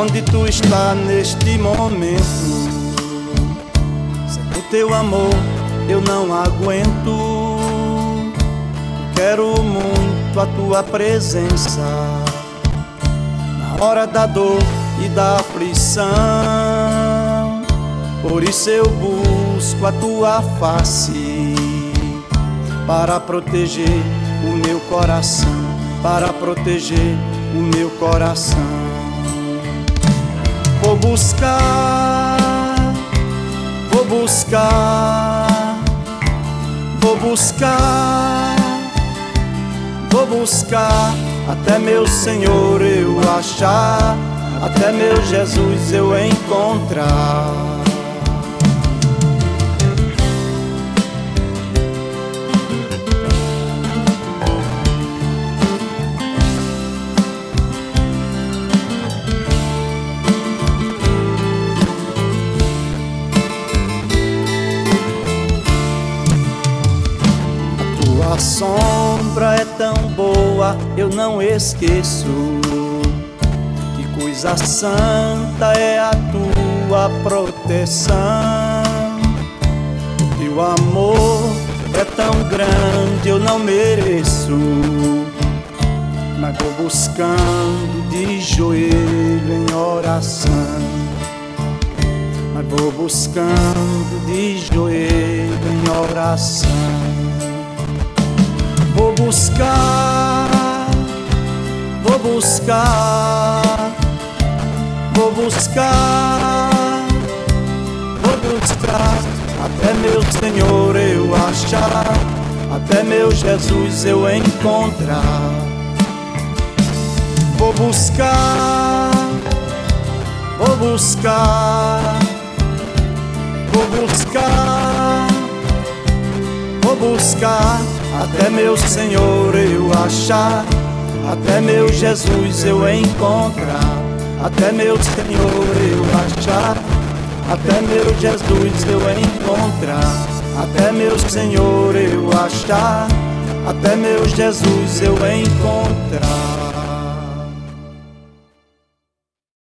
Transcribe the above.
Onde tu está neste momento? Sem o teu amor eu não aguento. Quero muito a tua presença na hora da dor e da aflição. Por isso eu busco a tua face para proteger o meu coração, para proteger o meu coração. Vou buscar, vou buscar, vou buscar, vou buscar até meu Senhor eu achar, até meu Jesus eu encontrar. A sombra é tão boa, eu não esqueço. Que coisa santa é a tua proteção. O teu amor é tão grande, eu não mereço. Mas vou buscando de joelho em oração. Mas vou buscando de joelho em oração. Vou buscar, vou buscar, vou buscar, vou buscar até meu Senhor eu achar, até meu Jesus eu encontrar. Vou buscar, vou buscar, vou buscar, vou buscar até meu Senhor eu achar, até meu Jesus eu encontrar. Até meu Senhor eu achar, até meu Jesus eu encontrar. Até meu Senhor eu achar, até meu Jesus eu encontrar.